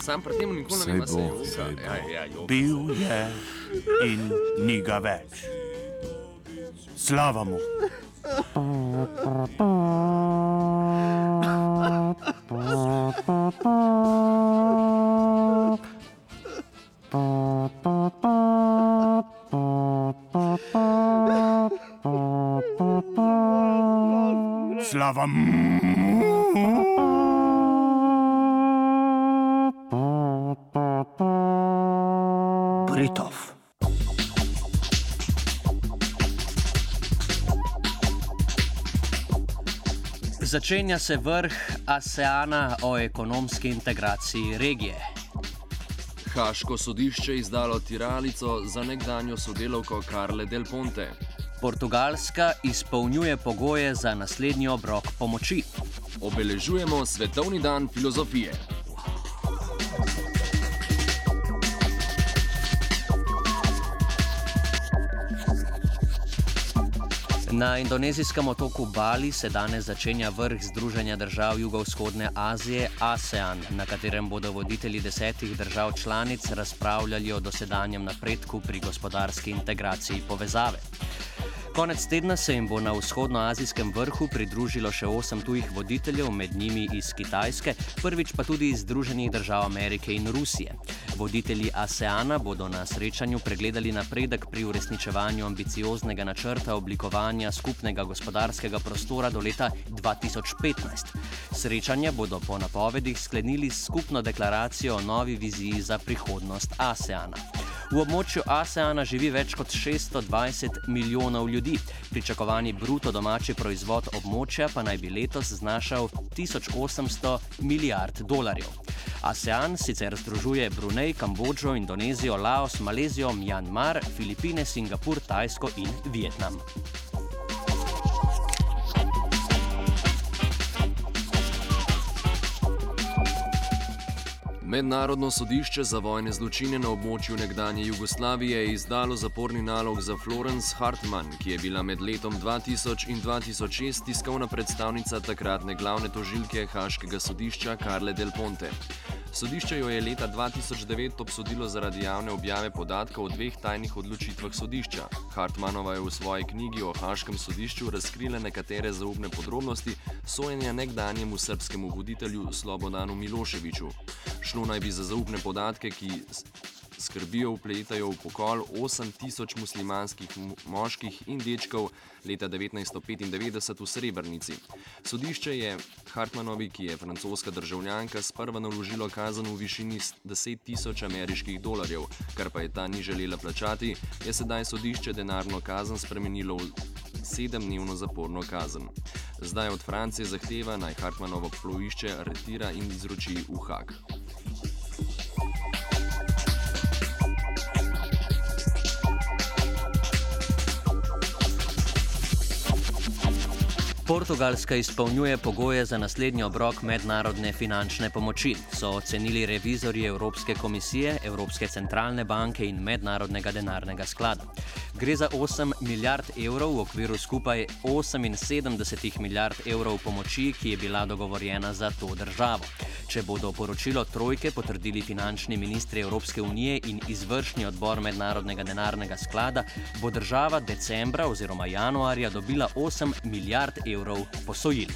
sam pri tem nikoli ne vem, Saj bo. Bil je in ni ga več. Slava mu. Slava mu. Britov. Začenja se vrh ASEANA o ekonomski integraciji regije. Haaško sodišče izdalo tiralico za nekdanjo sodelavko Carle Del Ponte. Portugalska izpolnjuje pogoje za naslednji obrok pomoči. Obeležujemo Svetovni dan filozofije. Na indonezijskem otoku Bali se danes začenja vrh Združenja držav Jugovzhodne Azije ASEAN, na katerem bodo voditelji 10 držav članic razpravljali o dosedanjem napredku pri gospodarski integraciji povezave. Konec tedna se jim bo na vzhodnoazijskem vrhu pridružilo še 8 tujih voditeljev, med njimi iz Kitajske, prvič pa tudi iz Združenih držav Amerike in Rusije. Voditelji ASEANA bodo na srečanju pregledali napredek pri uresničevanju ambicioznega načrta oblikovanja skupnega gospodarskega prostora do leta 2015. Srečanje bodo po napovedih sklenili s skupno deklaracijo o novi viziji za prihodnost ASEANA. V območju ASEANA živi več kot 620 milijonov ljudi. Pričakovani bruto domači proizvod območja pa naj bi letos znašal 1800 milijard dolarjev. ASEAN sicer združuje Brunei, Kambodžo, Indonezijo, Laos, Malezijo, Mjanmar, Filipine, Singapur, Tajsko in Vietnam. Mednarodno sodišče za vojne zločine na območju nekdanje Jugoslavije je izdalo zaporni nalog za Florence Hartmann, ki je bila med letom 2000 in 2006 tiskovna predstavnica takratne glavne tožilke Haaškega sodišča Carle Del Ponte. Sodišče jo je leta 2009 obsodilo zaradi javne objave podatkov o 2 tajnih odločitvah sodišča. Hartmannova je v svoji knjigi o Haaškem sodišču razkrila nekatere zaupne podrobnosti sojenja nekdanjemu srbskemu voditelju Slobodanu Miloševiću. Šlo naj bi za zaupne podatke, ki skrbijo vpletajo v pokol 8000 muslimanskih moških in dečkov leta 1995 v Srebrnici. Sodišče je Hartmannovi, ki je francoska državljanka, sprva naložilo kazen v višini 10.000 ameriških dolarjev, kar pa je ta ni želela plačati, je sedaj sodišče denarno kazen spremenilo v 7-dnevno zaporno kazen. Zdaj od Francije zahteva, naj Hartmannovo plovišče aretira in izroči v Haag. Portugalska izpolnjuje pogoje za naslednji obrok mednarodne finančne pomoči, so ocenili revizorji Evropske komisije, Evropske centralne banke in Mednarodnega denarnega sklada. Gre za 8 milijard evrov v okviru skupaj 78 milijard evrov pomoči, ki je bila dogovorjena za to državo. Če bodo poročilo trojke potrdili finančni ministri Evropske unije in izvršni odbor Mednarodnega denarnega sklada, bo država decembra oziroma januarja dobila 8 milijard evrov posojil.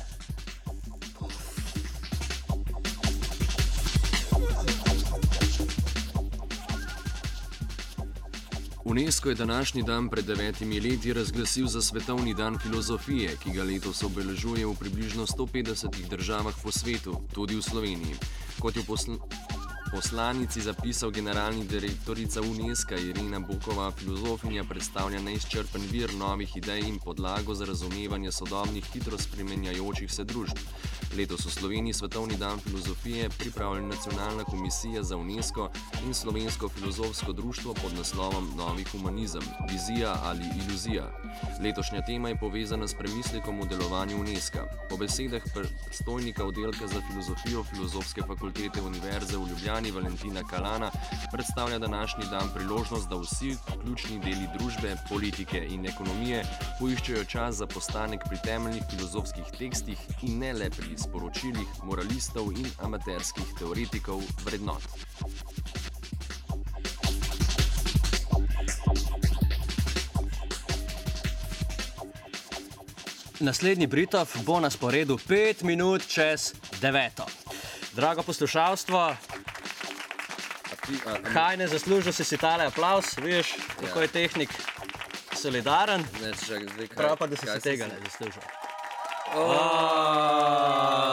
UNESCO je današnji dan pred 9 leti razglasil za Svetovni dan filozofije, ki ga letos obeležuje v približno 150 državah po svetu, tudi v Sloveniji. Kot je poslanici zapisal generalni direktorica UNESCO Irena Bokova, filozofinja predstavlja neizčrpen vir novih idej in podlago za razumevanje sodobnih, hitro spremenjajočih se družb. Letos v Sloveniji Svetovni dan filozofije pripravlja Nacionalna komisija za UNESCO in Slovensko filozofsko društvo pod naslovom Novi humanizem, vizija ali iluzija. Letošnja tema je povezana s premislekom o delovanju UNESCO. Po besedah predstojnika oddelka za filozofijo Filozofske fakultete Univerze v Ljubljani Valentina Kalana predstavlja današnji dan priložnost, da vsi ključni deli družbe, politike in ekonomije poiščejo čas za postanek pri temeljnih filozofskih tekstih in ne le pri sporočilih moralistov in amaterskih teoretikov vrednot. Naslednji Britov bo na sporedu 5 minut čez 9. Drago poslušalstvo, kaj ne zaslužil si tale aplavz, vidiš, kako je tehnik solidaren. Ne, čakaj, zdaj kaj? Prav pa, da si tega ne zaslužil.